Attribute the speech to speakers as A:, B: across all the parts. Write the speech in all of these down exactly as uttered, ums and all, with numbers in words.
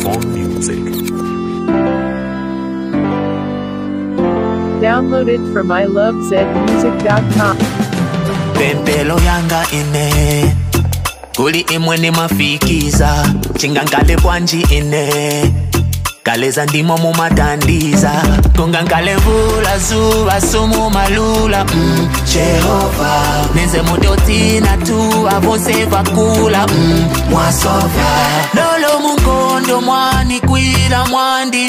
A: Phone music.
B: Downloaded from I love zed music dot com.
C: Pempelo yanga ine Kuli imweni mafikiza Chingankale bwanji ine Kaleza ndimo mumatandiza Kungankale vula zuwa sumu malula mm, Jehova Nenze mudoti na tu avonse vakula mm, Mwasova Lolo mungondo mwani kwila mwandi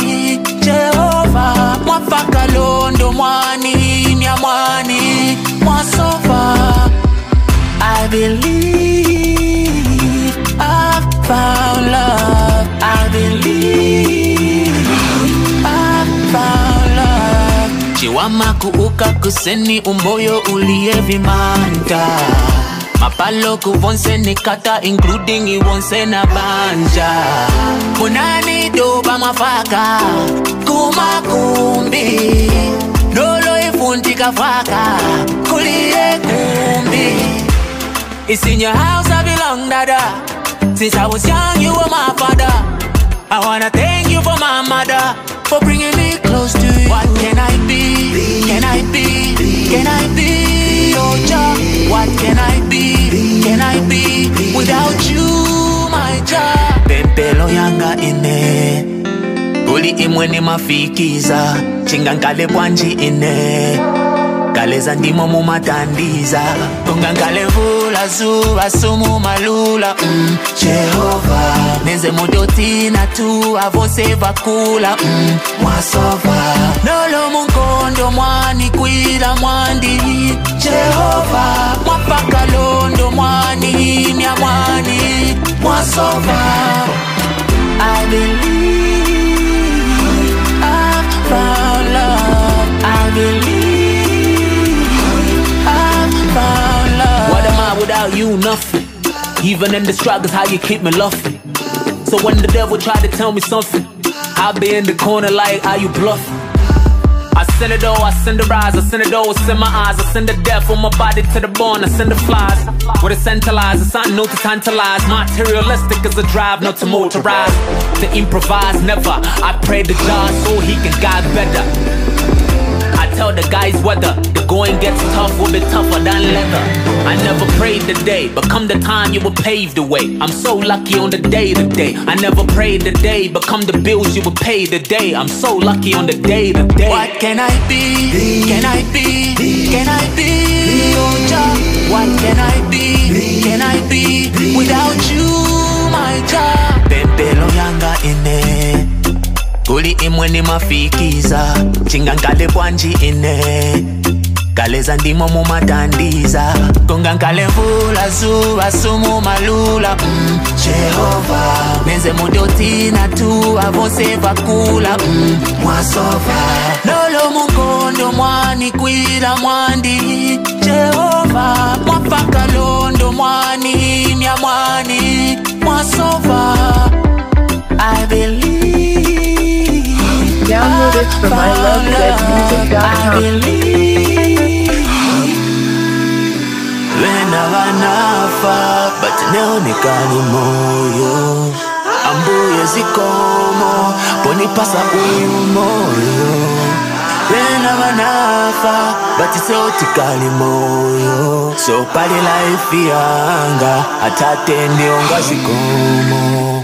C: Jehova Mwafaka londo mwani Mya mwani Mwasova I believe I found love I believe I found love Chiwama kuuka kuseni umoyo uliye vimanta Mapalo kuvonse nikata including iwonse na banja Munani doba mafaka Kumakumbi Lolo ifuntika faka Kuliye kumbi It's in your house I belong, dada. Since I was young, you were my father. I wanna thank you for my mother, for bringing me close to you. What can I be? Can I be? Can I be? Oh, Jah. What can I be? Can I be? Without you, my Jah. Pempelo yanga ine Kuli imweni mafikiza Chingankale bwanji ine Kaleza ndimo mumatandiza Kungankale vula zuwa sumu malula mm, Jehova Nenze mudoti na tu avonse vakula mm, Mwasova Nolo mungondo mwani kwila mwandi Jehova Mwafaka londo mwani Mya mwani Mwasova I believe I found love I believe What am I without you? Nothing. Even in the struggles, how you keep me laughing. So when the devil tried to tell me something, I'll be in the corner like, are you bluffing? I send it all, I send the rise, I send it all, send my eyes, I send the death from my body to the bone, I send the flies. With a centralized, it's something new to tantalize. Materialistic as a drive, not to motorize. To improvise, never. I pray to God so he can guide better. I tell the guys whether the going gets tough will be tougher than leather. I never prayed the day, but come the time you will pave the way. I'm so lucky on the day to day. I never prayed the day, but come the bills you will pay the day. I'm so lucky on the day to day. What can I be? Can I be? Can I be? Oh Jah. What can I be? Can I be? Without you, my Jah. Pempelo yanga ine Kuli imweni mafikiza Chingankale bwanji ine Kaleza ndimo mumatandiza Kungankale vula zuwa sumu malula mm, Jehova Nenze mudoti na tu avonse vakula mm, Mwasova Lolo mungondo mwani kwila mwandi Jehova Mwafaka londo mwani Mya mwani Mwasova I believe
B: Download it from I love zed music dot com.
C: Wena wanafa but neonekani moyo Ambuye zikomo ponipasa uyu moyo Wena wanafa but iseotikali moyo So pali life yanga atate ndionga zikomo